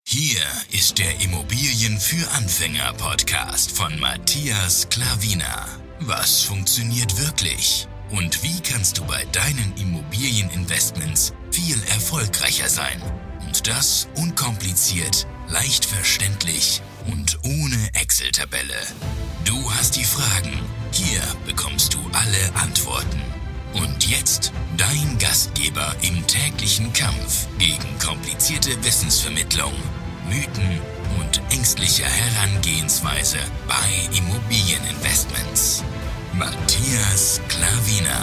Hier ist der Immobilien für Anfänger Podcast von Matthias Klavina. Was funktioniert wirklich? Und wie kannst du bei deinen Immobilieninvestments viel erfolgreicher sein? Und das unkompliziert, leicht verständlich und ohne Excel-Tabelle. Du hast die Fragen, hier bekommst du alle Antworten. Und jetzt dein Gastgeber im täglichen Kampf gegen komplizierte Wissensvermittlung, Mythen und ängstliche Herangehensweise bei Immobilieninvestments. Matthias Klavina.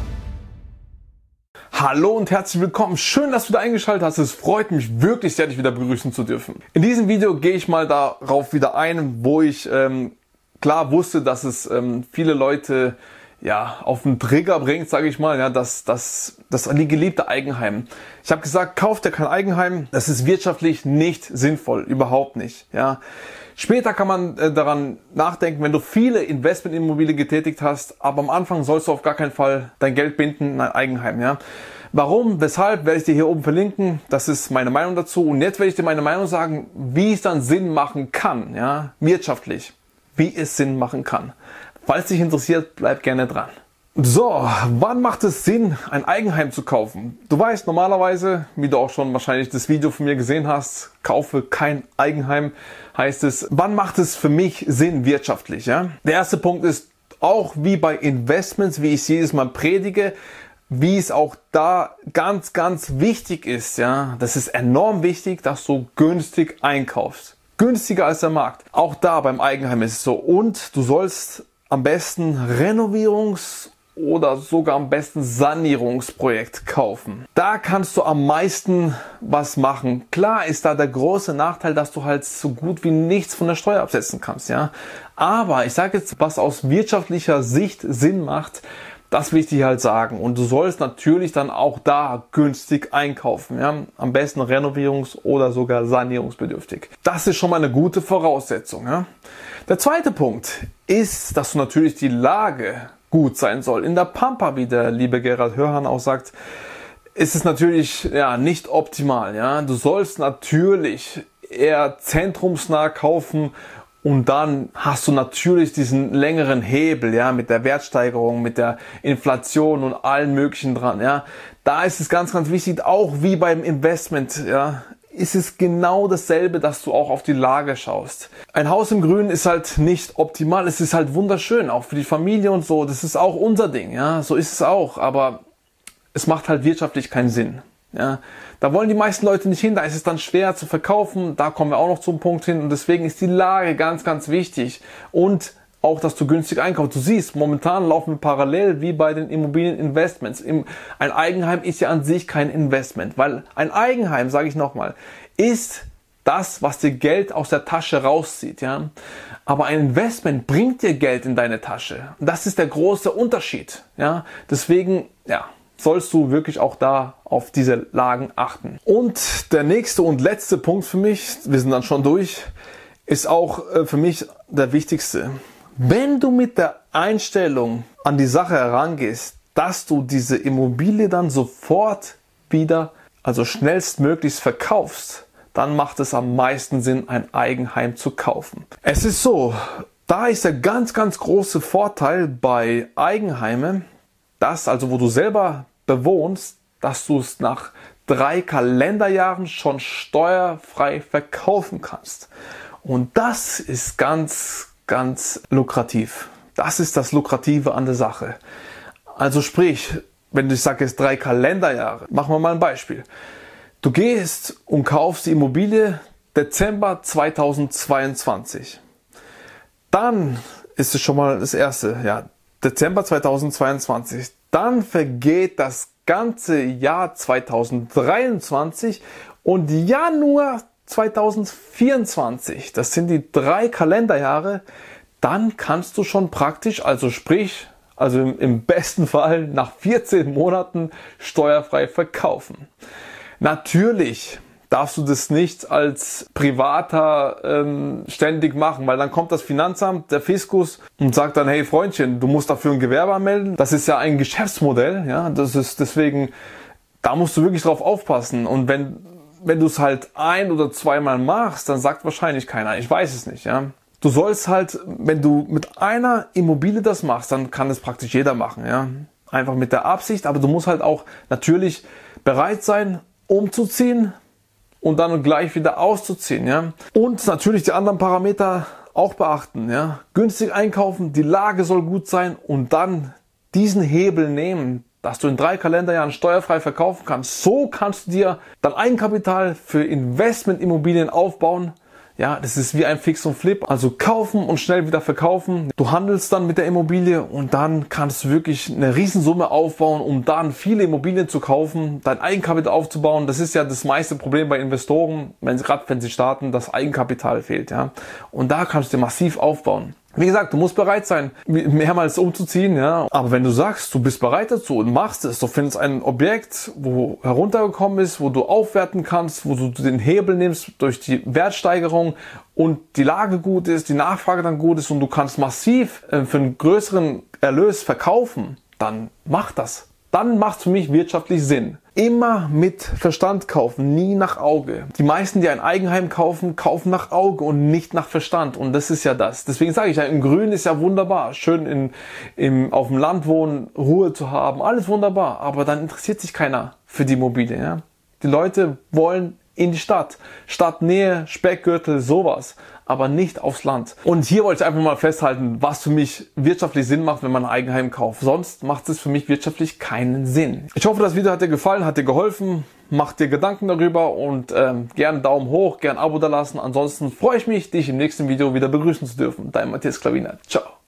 Hallo und herzlich willkommen. Schön, dass du da eingeschaltet hast. Es freut mich wirklich sehr, dich wieder begrüßen zu dürfen. In diesem Video gehe ich mal darauf wieder ein, wo ich klar wusste, dass es viele Leute auf den Trigger bringt, sage ich mal, das die geliebte Eigenheim. Ich habe gesagt, kauft dir kein Eigenheim, das ist wirtschaftlich nicht sinnvoll, überhaupt nicht. Ja. Später kann man daran nachdenken, wenn du viele Investmentimmobilien getätigt hast, aber am Anfang sollst du auf gar keinen Fall dein Geld binden in ein Eigenheim. Ja. Warum, weshalb, werde ich dir hier oben verlinken, das ist meine Meinung dazu. Und jetzt werde ich dir meine Meinung sagen, wie es dann Sinn machen kann, ja, wirtschaftlich, wie es Sinn machen kann. Falls dich interessiert, bleib gerne dran. So, wann macht es Sinn, ein Eigenheim zu kaufen? Du weißt normalerweise, wie du auch schon wahrscheinlich das Video von mir gesehen hast, kaufe kein Eigenheim, heißt es, wann macht es für mich Sinn wirtschaftlich? Ja? Der erste Punkt ist, auch wie bei Investments, wie ich es jedes Mal predige, wie es auch da ganz, ganz wichtig ist, ja, das ist enorm wichtig, dass du günstig einkaufst. Günstiger als der Markt. Auch da beim Eigenheim ist es so. Und du sollst am besten Renovierungs- oder sogar am besten Sanierungsprojekt kaufen. Da kannst du am meisten was machen. Klar ist da der große Nachteil, dass du halt so gut wie nichts von der Steuer absetzen kannst, ja. Aber ich sage jetzt, was aus wirtschaftlicher Sicht Sinn macht, das will ich dir halt sagen. Und du sollst natürlich dann auch da günstig einkaufen, ja. Am besten renovierungs- oder sogar sanierungsbedürftig. Das ist schon mal eine gute Voraussetzung, ja. Der zweite Punkt ist, dass du natürlich die Lage gut sein soll. In der Pampa, wie der liebe Gerald Hörhan auch sagt, ist es natürlich nicht optimal. Ja? Du sollst natürlich eher zentrumsnah kaufen und dann hast du natürlich diesen längeren Hebel, ja, mit der Wertsteigerung, mit der Inflation und allen möglichen dran. Ja? Da ist es ganz, ganz wichtig, auch wie beim Investment, ja, ist es genau dasselbe, dass du auch auf die Lage schaust. Ein Haus im Grünen ist halt nicht optimal, es ist halt wunderschön, auch für die Familie und so, das ist auch unser Ding, ja, so ist es auch, aber es macht halt wirtschaftlich keinen Sinn. Ja. Da wollen die meisten Leute nicht hin, da ist es dann schwer zu verkaufen, da kommen wir auch noch zum Punkt hin und deswegen ist die Lage ganz, ganz wichtig und auch, dass du günstig einkaufst. Du siehst, momentan laufen wir parallel wie bei den Immobilieninvestments. Ein Eigenheim ist ja an sich kein Investment, weil ein Eigenheim, sage ich nochmal, ist das, was dir Geld aus der Tasche rauszieht. Ja? Aber ein Investment bringt dir Geld in deine Tasche. Das ist der große Unterschied. Ja? Deswegen, sollst du wirklich auch da auf diese Lagen achten. Und der nächste und letzte Punkt für mich, wir sind dann schon durch, ist auch für mich der wichtigste. Wenn du mit der Einstellung an die Sache herangehst, dass du diese Immobilie dann sofort wieder, also schnellstmöglichst verkaufst, dann macht es am meisten Sinn, ein Eigenheim zu kaufen. Es ist so, da ist der ganz, ganz große Vorteil bei Eigenheimen, dass, also wo du selber bewohnst, dass du es nach 3 Kalenderjahren schon steuerfrei verkaufen kannst. Und das ist ganz lukrativ. Das ist das Lukrative an der Sache. Also sprich, wenn ich sage jetzt 3 Kalenderjahre, machen wir mal ein Beispiel. Du gehst und kaufst die Immobilie Dezember 2022. Dann ist es schon mal das erste, Dezember 2022. Dann vergeht das ganze Jahr 2023 und Januar 2024, das sind die 3 Kalenderjahre, dann kannst du schon praktisch, also im besten Fall nach 14 Monaten steuerfrei verkaufen. Natürlich darfst du das nicht als Privater ständig machen, weil dann kommt das Finanzamt, der Fiskus und sagt dann, hey Freundchen, du musst dafür ein Gewerbe anmelden. Das ist ja ein Geschäftsmodell, ja, das ist deswegen, da musst du wirklich drauf aufpassen und wenn wenn du es halt ein- oder zweimal machst, dann sagt wahrscheinlich keiner, ich weiß es nicht, ja. Du sollst halt, wenn du mit einer Immobilie das machst, dann kann es praktisch jeder machen, ja. Einfach mit der Absicht, aber du musst halt auch natürlich bereit sein, umzuziehen und dann gleich wieder auszuziehen, ja. Und natürlich die anderen Parameter auch beachten, ja. Günstig einkaufen, die Lage soll gut sein und dann diesen Hebel nehmen, dass du in 3 Kalenderjahren steuerfrei verkaufen kannst. So kannst du dir dein Eigenkapital für Investmentimmobilien aufbauen. Ja, das ist wie ein Fix und Flip. Also kaufen und schnell wieder verkaufen. Du handelst dann mit der Immobilie und dann kannst du wirklich eine Riesensumme aufbauen, um dann viele Immobilien zu kaufen, dein Eigenkapital aufzubauen. Das ist ja das meiste Problem bei Investoren, gerade wenn sie starten, das Eigenkapital fehlt. Ja, und da kannst du dir massiv aufbauen. Wie gesagt, du musst bereit sein, mehrmals umzuziehen, ja. Aber wenn du sagst, du bist bereit dazu und machst es, du findest ein Objekt, wo heruntergekommen ist, wo du aufwerten kannst, wo du den Hebel nimmst durch die Wertsteigerung und die Lage gut ist, die Nachfrage dann gut ist und du kannst massiv für einen größeren Erlös verkaufen, dann mach das. Dann macht es für mich wirtschaftlich Sinn. Immer mit Verstand kaufen, nie nach Auge. Die meisten, die ein Eigenheim kaufen, kaufen nach Auge und nicht nach Verstand. Und das ist ja das. Deswegen sage ich ja, im Grün ist ja wunderbar. Schön auf dem Land wohnen, Ruhe zu haben, alles wunderbar. Aber dann interessiert sich keiner für die Immobilie. Ja? Die Leute wollen in die Stadt. Stadtnähe, Speckgürtel, sowas. Aber nicht aufs Land. Und hier wollte ich einfach mal festhalten, was für mich wirtschaftlich Sinn macht, wenn man ein Eigenheim kauft. Sonst macht es für mich wirtschaftlich keinen Sinn. Ich hoffe, das Video hat dir gefallen, hat dir geholfen. Mach dir Gedanken darüber und gerne Daumen hoch, gerne Abo da lassen. Ansonsten freue ich mich, dich im nächsten Video wieder begrüßen zu dürfen. Dein Matthias Klavina. Ciao.